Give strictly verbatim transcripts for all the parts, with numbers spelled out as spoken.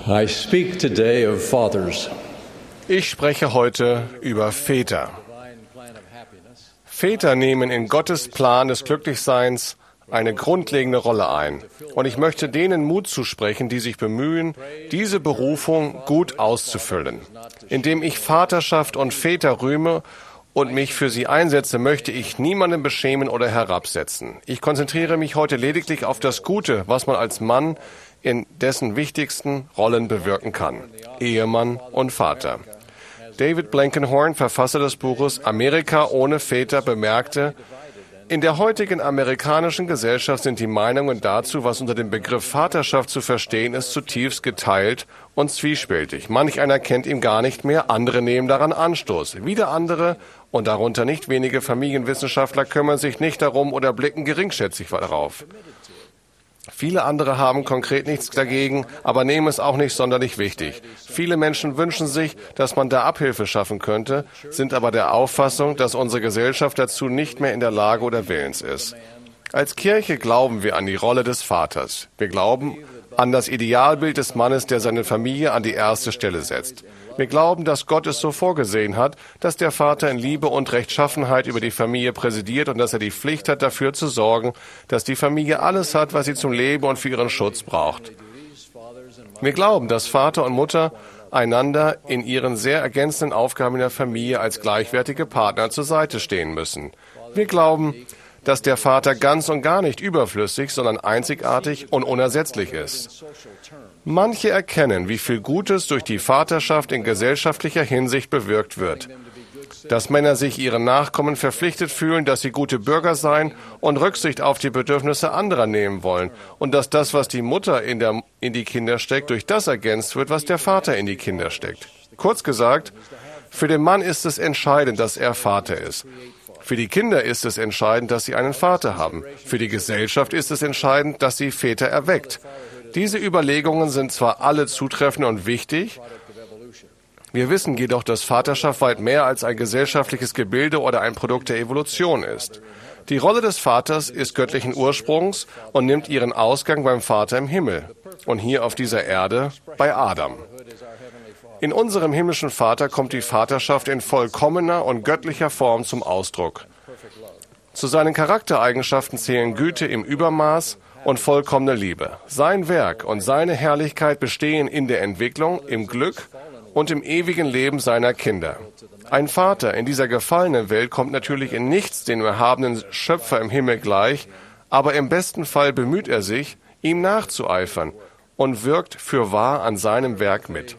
I speak today of fathers. Ich spreche heute über Väter. Väter nehmen in Gottes Plan des Glücklichseins eine grundlegende Rolle ein. Und ich möchte denen Mut zusprechen, die sich bemühen, diese Berufung gut auszufüllen. Indem ich Vaterschaft und Väter rühme und mich für sie einsetze, möchte ich niemanden beschämen oder herabsetzen. Ich konzentriere mich heute lediglich auf das Gute, was man als Mann in dessen wichtigsten Rollen bewirken kann: Ehemann und Vater. David Blankenhorn, Verfasser des Buches Amerika ohne Väter, bemerkte: In der heutigen amerikanischen Gesellschaft sind die Meinungen dazu, was unter dem Begriff Vaterschaft zu verstehen ist, zutiefst geteilt und zwiespältig. Manch einer kennt ihn gar nicht mehr, andere nehmen daran Anstoß. Wieder andere, und darunter nicht wenige Familienwissenschaftler, kümmern sich nicht darum oder blicken geringschätzig darauf. Viele andere haben konkret nichts dagegen, aber nehmen es auch nicht sonderlich wichtig. Viele Menschen wünschen sich, dass man da Abhilfe schaffen könnte, sind aber der Auffassung, dass unsere Gesellschaft dazu nicht mehr in der Lage oder willens ist. Als Kirche glauben wir an die Rolle des Vaters. Wir glauben an das Idealbild des Mannes, der seine Familie an die erste Stelle setzt. Wir glauben, dass Gott es so vorgesehen hat, dass der Vater in Liebe und Rechtschaffenheit über die Familie präsidiert und dass er die Pflicht hat, dafür zu sorgen, dass die Familie alles hat, was sie zum Leben und für ihren Schutz braucht. Wir glauben, dass Vater und Mutter einander in ihren sehr ergänzenden Aufgaben in der Familie als gleichwertige Partner zur Seite stehen müssen. Wir glauben, dass der Vater ganz und gar nicht überflüssig, sondern einzigartig und unersetzlich ist. Manche erkennen, wie viel Gutes durch die Vaterschaft in gesellschaftlicher Hinsicht bewirkt wird. Dass Männer sich ihren Nachkommen verpflichtet fühlen, dass sie gute Bürger seien und Rücksicht auf die Bedürfnisse anderer nehmen wollen. Und dass das, was die Mutter in, der, in die Kinder steckt, durch das ergänzt wird, was der Vater in die Kinder steckt. Kurz gesagt, für den Mann ist es entscheidend, dass er Vater ist. Für die Kinder ist es entscheidend, dass sie einen Vater haben. Für die Gesellschaft ist es entscheidend, dass sie Väter erweckt. Diese Überlegungen sind zwar alle zutreffend und wichtig, wir wissen jedoch, dass Vaterschaft weit mehr als ein gesellschaftliches Gebilde oder ein Produkt der Evolution ist. Die Rolle des Vaters ist göttlichen Ursprungs und nimmt ihren Ausgang beim Vater im Himmel und hier auf dieser Erde bei Adam. In unserem himmlischen Vater kommt die Vaterschaft in vollkommener und göttlicher Form zum Ausdruck. Zu seinen Charaktereigenschaften zählen Güte im Übermaß und vollkommene Liebe. Sein Werk und seine Herrlichkeit bestehen in der Entwicklung, im Glück und im ewigen Leben seiner Kinder. Ein Vater in dieser gefallenen Welt kommt natürlich in nichts dem erhabenen Schöpfer im Himmel gleich, aber im besten Fall bemüht er sich, ihm nachzueifern und wirkt fürwahr an seinem Werk mit.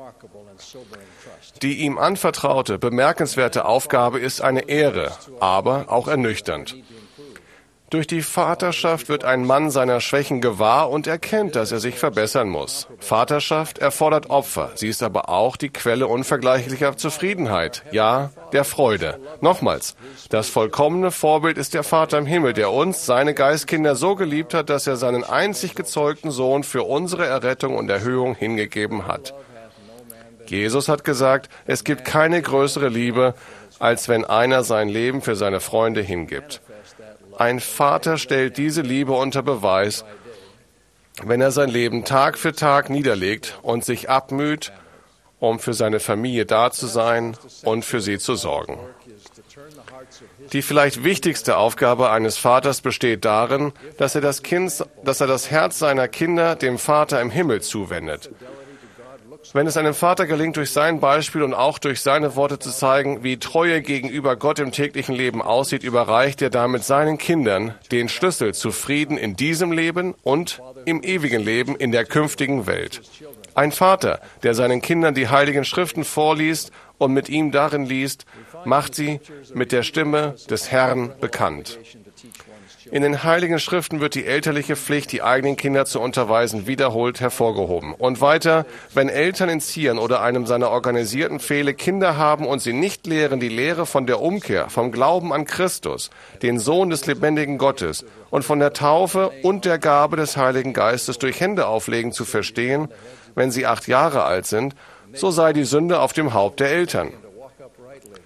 Die ihm anvertraute, bemerkenswerte Aufgabe ist eine Ehre, aber auch ernüchternd. Durch die Vaterschaft wird ein Mann seiner Schwächen gewahr und erkennt, dass er sich verbessern muss. Vaterschaft erfordert Opfer, sie ist aber auch die Quelle unvergleichlicher Zufriedenheit, ja, der Freude. Nochmals, das vollkommene Vorbild ist der Vater im Himmel, der uns, seine Geistkinder, so geliebt hat, dass er seinen einzig gezeugten Sohn für unsere Errettung und Erhöhung hingegeben hat. Jesus hat gesagt, es gibt keine größere Liebe, als wenn einer sein Leben für seine Freunde hingibt. Ein Vater stellt diese Liebe unter Beweis, wenn er sein Leben Tag für Tag niederlegt und sich abmüht, um für seine Familie da zu sein und für sie zu sorgen. Die vielleicht wichtigste Aufgabe eines Vaters besteht darin, dass er das Kind, dass er das Herz seiner Kinder dem Vater im Himmel zuwendet. Wenn es einem Vater gelingt, durch sein Beispiel und auch durch seine Worte zu zeigen, wie Treue gegenüber Gott im täglichen Leben aussieht, überreicht er damit seinen Kindern den Schlüssel zu Frieden in diesem Leben und im ewigen Leben in der künftigen Welt. Ein Vater, der seinen Kindern die Heiligen Schriften vorliest und mit ihm darin liest, macht sie mit der Stimme des Herrn bekannt. In den Heiligen Schriften wird die elterliche Pflicht, die eigenen Kinder zu unterweisen, wiederholt hervorgehoben. Und weiter, wenn Eltern in Zion oder einem seiner organisierten Pfähle Kinder haben und sie nicht lehren, die Lehre von der Umkehr, vom Glauben an Christus, den Sohn des lebendigen Gottes, und von der Taufe und der Gabe des Heiligen Geistes durch Händeauflegen zu verstehen, wenn sie acht Jahre alt sind, so sei die Sünde auf dem Haupt der Eltern.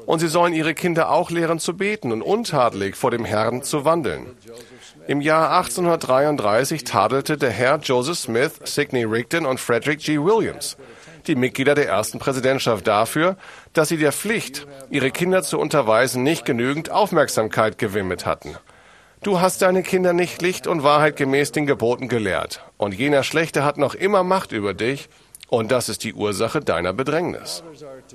Und sie sollen ihre Kinder auch lehren zu beten und untadelig vor dem Herrn zu wandeln. Im Jahr achtzehnhundertdreiunddreißig tadelte der Herr Joseph Smith, Sidney Rigdon und Frederick G. Williams, die Mitglieder der ersten Präsidentschaft, dafür, dass sie der Pflicht, ihre Kinder zu unterweisen, nicht genügend Aufmerksamkeit gewidmet hatten. Du hast deine Kinder nicht Licht und Wahrheit gemäß den Geboten gelehrt, und jener Schlechte hat noch immer Macht über dich, und das ist die Ursache deiner Bedrängnis.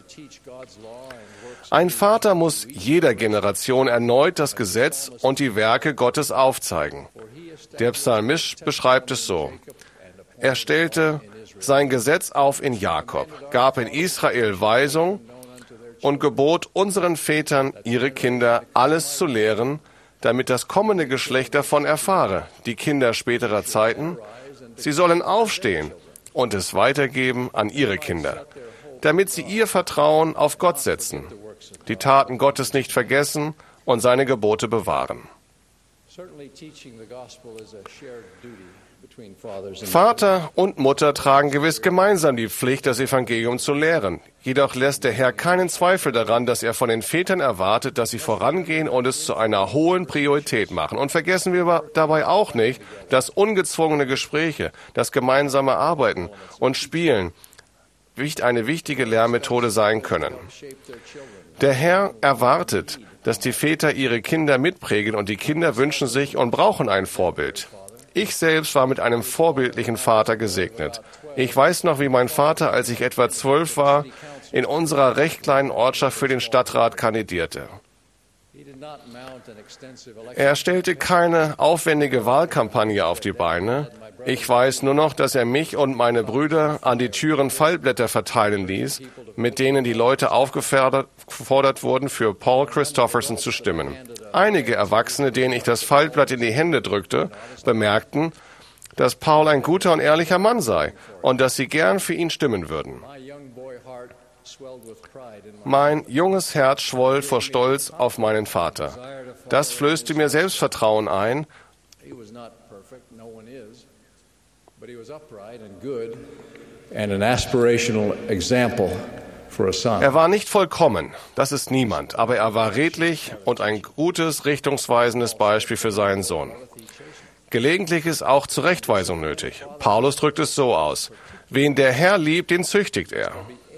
Ein Vater muss jeder Generation erneut das Gesetz und die Werke Gottes aufzeigen. Der Psalmist beschreibt es so: Er stellte sein Gesetz auf in Jakob, gab in Israel Weisung und gebot unseren Vätern, ihre Kinder alles zu lehren, damit das kommende Geschlecht davon erfahre, die Kinder späterer Zeiten. Sie sollen aufstehen und es weitergeben an ihre Kinder, damit sie ihr Vertrauen auf Gott setzen, die Taten Gottes nicht vergessen und seine Gebote bewahren. Vater und Mutter tragen gewiss gemeinsam die Pflicht, das Evangelium zu lehren. Jedoch lässt der Herr keinen Zweifel daran, dass er von den Vätern erwartet, dass sie vorangehen und es zu einer hohen Priorität machen. Und vergessen wir dabei auch nicht, dass ungezwungene Gespräche, das gemeinsame Arbeiten und Spielen eine wichtige Lehrmethode sein können. Der Herr erwartet, dass die Väter ihre Kinder mitprägen, und die Kinder wünschen sich und brauchen ein Vorbild. Ich selbst war mit einem vorbildlichen Vater gesegnet. Ich weiß noch, wie mein Vater, als ich etwa zwölf war, in unserer recht kleinen Ortschaft für den Stadtrat kandidierte. Er stellte keine aufwendige Wahlkampagne auf die Beine. Ich weiß nur noch, dass er mich und meine Brüder an die Türen Faltblätter verteilen ließ, mit denen die Leute aufgefordert wurden, für Paul Christopherson zu stimmen. Einige Erwachsene, denen ich das Faltblatt in die Hände drückte, bemerkten, dass Paul ein guter und ehrlicher Mann sei und dass sie gern für ihn stimmen würden. Mein junges Herz schwoll vor Stolz auf meinen Vater. Das flößte mir Selbstvertrauen ein. Er war nicht vollkommen, das ist niemand, aber er war redlich und ein gutes, richtungsweisendes Beispiel für seinen Sohn. Gelegentlich ist auch Zurechtweisung nötig. Paulus drückt es so aus: Wen der Herr liebt, den züchtigt er.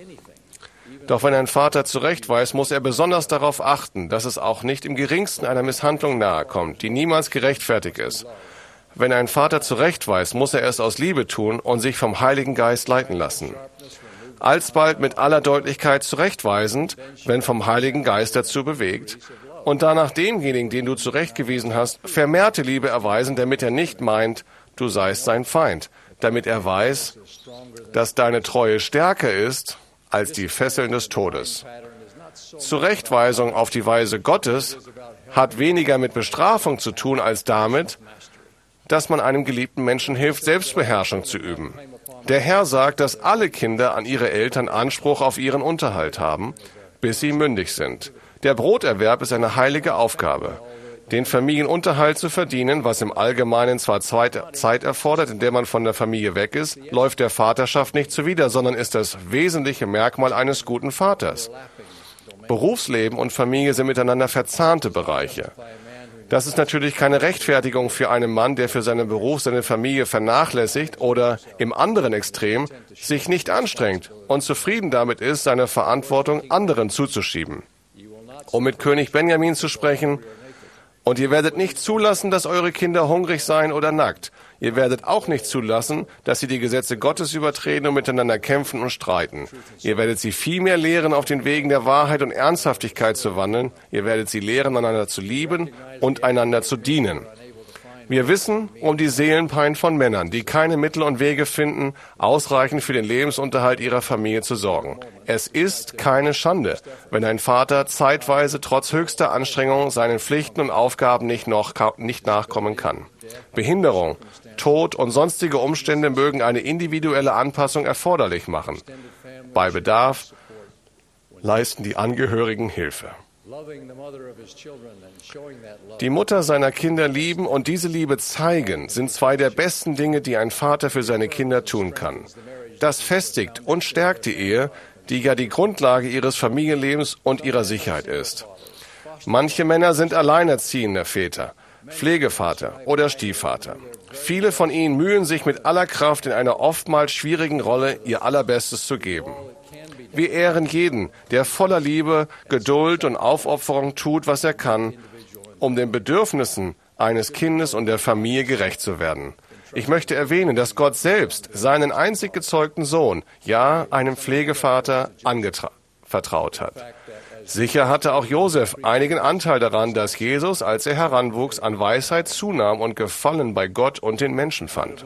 Doch wenn ein Vater zurechtweist, muss er besonders darauf achten, dass es auch nicht im geringsten einer Misshandlung nahekommt, die niemals gerechtfertigt ist. Wenn ein Vater zurechtweist, muss er es aus Liebe tun und sich vom Heiligen Geist leiten lassen. Alsbald mit aller Deutlichkeit zurechtweisend, wenn vom Heiligen Geist dazu bewegt, und danach demjenigen, den du zurechtgewiesen hast, vermehrte Liebe erweisen, damit er nicht meint, du seist sein Feind, damit er weiß, dass deine Treue stärker ist als die Fesseln des Todes. Zurechtweisung auf die Weise Gottes hat weniger mit Bestrafung zu tun als damit, dass man einem geliebten Menschen hilft, Selbstbeherrschung zu üben. Der Herr sagt, dass alle Kinder an ihre Eltern Anspruch auf ihren Unterhalt haben, bis sie mündig sind. Der Broterwerb ist eine heilige Aufgabe. Den Familienunterhalt zu verdienen, was im Allgemeinen zwar Zeit erfordert, in der man von der Familie weg ist, läuft der Vaterschaft nicht zuwider, sondern ist das wesentliche Merkmal eines guten Vaters. Berufsleben und Familie sind miteinander verzahnte Bereiche. Das ist natürlich keine Rechtfertigung für einen Mann, der für seinen Beruf seine Familie vernachlässigt oder im anderen Extrem sich nicht anstrengt und zufrieden damit ist, seine Verantwortung anderen zuzuschieben. Um mit König Benjamin zu sprechen: Und ihr werdet nicht zulassen, dass eure Kinder hungrig seien oder nackt. Ihr werdet auch nicht zulassen, dass sie die Gesetze Gottes übertreten und miteinander kämpfen und streiten. Ihr werdet sie vielmehr lehren, auf den Wegen der Wahrheit und Ernsthaftigkeit zu wandeln. Ihr werdet sie lehren, einander zu lieben und einander zu dienen. Wir wissen um die Seelenpein von Männern, die keine Mittel und Wege finden, ausreichend für den Lebensunterhalt ihrer Familie zu sorgen. Es ist keine Schande, wenn ein Vater zeitweise trotz höchster Anstrengung seinen Pflichten und Aufgaben nicht, noch, nicht nachkommen kann. Behinderung, Tod und sonstige Umstände mögen eine individuelle Anpassung erforderlich machen. Bei Bedarf leisten die Angehörigen Hilfe. Die Mutter seiner Kinder lieben und diese Liebe zeigen, sind zwei der besten Dinge, die ein Vater für seine Kinder tun kann. Das festigt und stärkt die Ehe, die ja die Grundlage ihres Familienlebens und ihrer Sicherheit ist. Manche Männer sind alleinerziehende Väter, Pflegevater oder Stiefvater. Viele von ihnen mühen sich mit aller Kraft in einer oftmals schwierigen Rolle ihr Allerbestes zu geben. Wir ehren jeden, der voller Liebe, Geduld und Aufopferung tut, was er kann, um den Bedürfnissen eines Kindes und der Familie gerecht zu werden. Ich möchte erwähnen, dass Gott selbst seinen einzig gezeugten Sohn, ja, einem Pflegevater, anvertraut hat. Sicher hatte auch Josef einigen Anteil daran, dass Jesus, als er heranwuchs, an Weisheit zunahm und Gefallen bei Gott und den Menschen fand.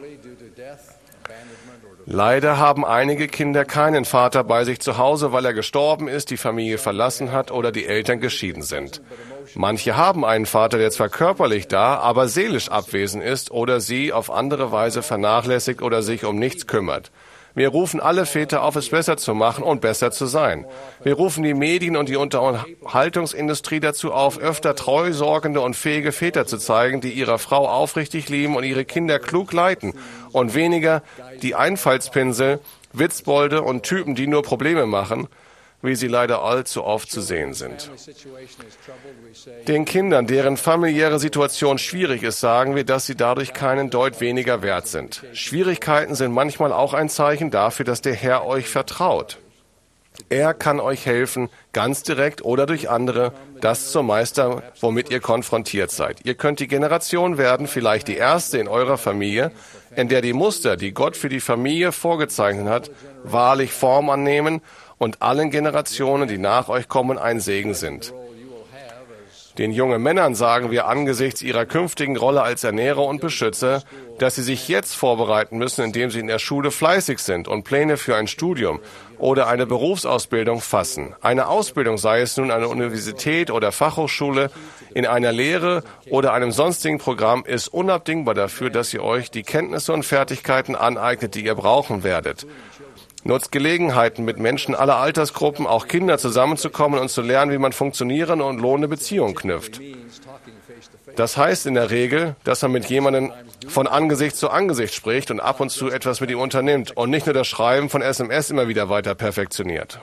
Leider haben einige Kinder keinen Vater bei sich zu Hause, weil er gestorben ist, die Familie verlassen hat oder die Eltern geschieden sind. Manche haben einen Vater, der zwar körperlich da, aber seelisch abwesend ist oder sie auf andere Weise vernachlässigt oder sich um nichts kümmert. Wir rufen alle Väter auf, es besser zu machen und besser zu sein. Wir rufen die Medien und die Unterhaltungsindustrie dazu auf, öfter treu sorgende und fähige Väter zu zeigen, die ihre Frau aufrichtig lieben und ihre Kinder klug leiten und weniger die Einfallspinsel, Witzbolde und Typen, die nur Probleme machen, wie sie leider allzu oft zu sehen sind. Den Kindern, deren familiäre Situation schwierig ist, sagen wir, dass sie dadurch keinen Deut weniger wert sind. Schwierigkeiten sind manchmal auch ein Zeichen dafür, dass der Herr euch vertraut. Er kann euch helfen, ganz direkt oder durch andere, das zu meistern, womit ihr konfrontiert seid. Ihr könnt die Generation werden, vielleicht die erste in eurer Familie, in der die Muster, die Gott für die Familie vorgezeichnet hat, wahrlich Form annehmen und allen Generationen, die nach euch kommen, ein Segen sind. Den jungen Männern sagen wir angesichts ihrer künftigen Rolle als Ernährer und Beschützer, dass sie sich jetzt vorbereiten müssen, indem sie in der Schule fleißig sind und Pläne für ein Studium oder eine Berufsausbildung fassen. Eine Ausbildung, sei es nun eine Universität oder Fachhochschule, in einer Lehre oder einem sonstigen Programm, ist unabdingbar dafür, dass ihr euch die Kenntnisse und Fertigkeiten aneignet, die ihr brauchen werdet. Nutzt Gelegenheiten, mit Menschen aller Altersgruppen, auch Kinder, zusammenzukommen und zu lernen, wie man funktionierende und lohnende Beziehungen knüpft. Das heißt in der Regel, dass man mit jemandem von Angesicht zu Angesicht spricht und ab und zu etwas mit ihm unternimmt und nicht nur das Schreiben von S M S immer wieder weiter perfektioniert.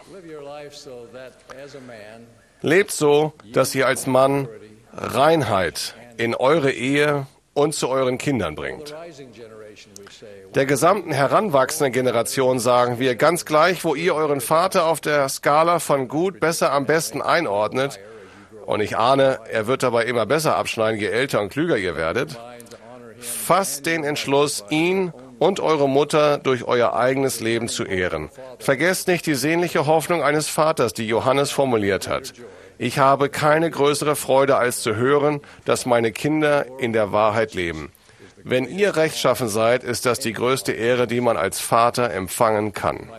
Lebt so, dass ihr als Mann Reinheit in eure Ehe und zu euren Kindern bringt. Der gesamten heranwachsenden Generation sagen wir, ganz gleich, wo ihr euren Vater auf der Skala von gut, besser, am besten einordnet, und ich ahne, er wird dabei immer besser abschneiden, je älter und klüger ihr werdet, fasst den Entschluss, ihn und eure Mutter durch euer eigenes Leben zu ehren. Vergesst nicht die sehnliche Hoffnung eines Vaters, die Johannes formuliert hat. Ich habe keine größere Freude, als zu hören, dass meine Kinder in der Wahrheit leben. Wenn ihr rechtschaffen seid, ist das die größte Ehre, die man als Vater empfangen kann.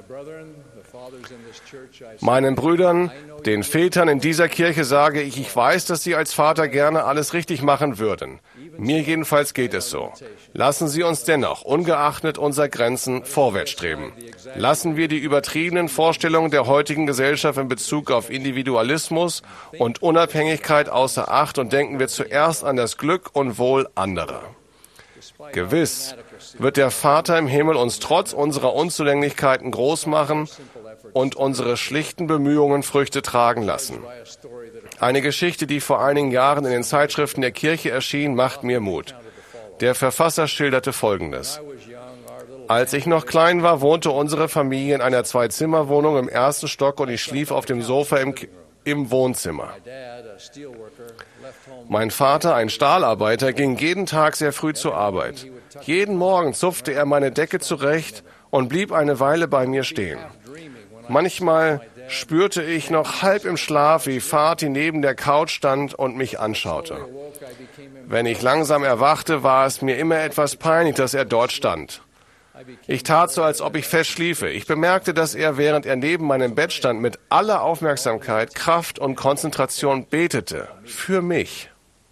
Meinen Brüdern, den Vätern in dieser Kirche sage ich, ich weiß, dass sie als Vater gerne alles richtig machen würden. Mir jedenfalls geht es so. Lassen Sie uns dennoch, ungeachtet unserer Grenzen, vorwärts streben. Lassen wir die übertriebenen Vorstellungen der heutigen Gesellschaft in Bezug auf Individualismus und Unabhängigkeit außer Acht und denken wir zuerst an das Glück und Wohl anderer. Gewiss wird der Vater im Himmel uns trotz unserer Unzulänglichkeiten groß machen und unsere schlichten Bemühungen Früchte tragen lassen. Eine Geschichte, die vor einigen Jahren in den Zeitschriften der Kirche erschien, macht mir Mut. Der Verfasser schilderte Folgendes. Als ich noch klein war, wohnte unsere Familie in einer Zwei-Zimmer-Wohnung im ersten Stock und ich schlief auf dem Sofa im, im Wohnzimmer. Mein Vater, ein Stahlarbeiter, ging jeden Tag sehr früh zur Arbeit. Jeden Morgen zupfte er meine Decke zurecht und blieb eine Weile bei mir stehen. Manchmal spürte ich noch halb im Schlaf, wie Vati neben der Couch stand und mich anschaute. Wenn ich langsam erwachte, war es mir immer etwas peinlich, dass er dort stand. Ich tat so, als ob ich fest schliefe. Ich bemerkte, dass er, während er neben meinem Bett stand, mit aller Aufmerksamkeit, Kraft und Konzentration betete. Für mich.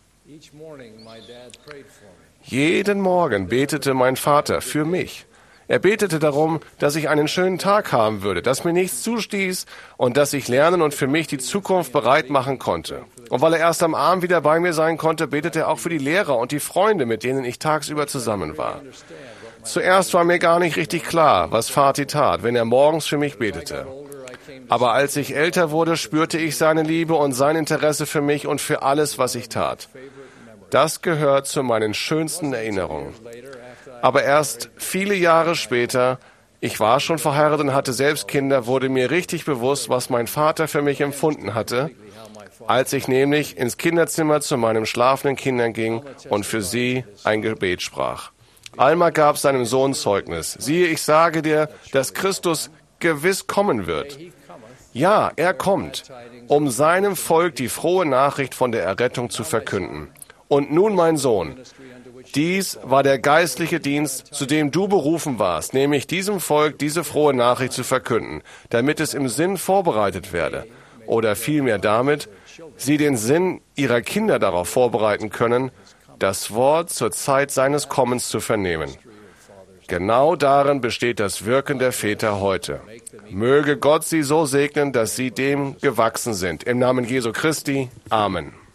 Jeden Morgen betete mein Vater für mich. Er betete darum, dass ich einen schönen Tag haben würde, dass mir nichts zustieß und dass ich lernen und für mich die Zukunft bereit machen konnte. Und weil er erst am Abend wieder bei mir sein konnte, betete er auch für die Lehrer und die Freunde, mit denen ich tagsüber zusammen war. Zuerst war mir gar nicht richtig klar, was Vati tat, wenn er morgens für mich betete. Aber als ich älter wurde, spürte ich seine Liebe und sein Interesse für mich und für alles, was ich tat. Das gehört zu meinen schönsten Erinnerungen. Aber erst viele Jahre später, ich war schon verheiratet und hatte selbst Kinder, wurde mir richtig bewusst, was mein Vater für mich empfunden hatte, als ich nämlich ins Kinderzimmer zu meinen schlafenden Kindern ging und für sie ein Gebet sprach. Alma gab seinem Sohn Zeugnis. Siehe, ich sage dir, dass Christus gewiss kommen wird. Ja, er kommt, um seinem Volk die frohe Nachricht von der Errettung zu verkünden. Und nun, mein Sohn, dies war der geistliche Dienst, zu dem du berufen warst, nämlich diesem Volk diese frohe Nachricht zu verkünden, damit es im Sinn vorbereitet werde, oder vielmehr damit, sie den Sinn ihrer Kinder darauf vorbereiten können, das Wort zur Zeit seines Kommens zu vernehmen. Genau darin besteht das Wirken der Väter heute. Möge Gott sie so segnen, dass sie dem gewachsen sind. Im Namen Jesu Christi. Amen.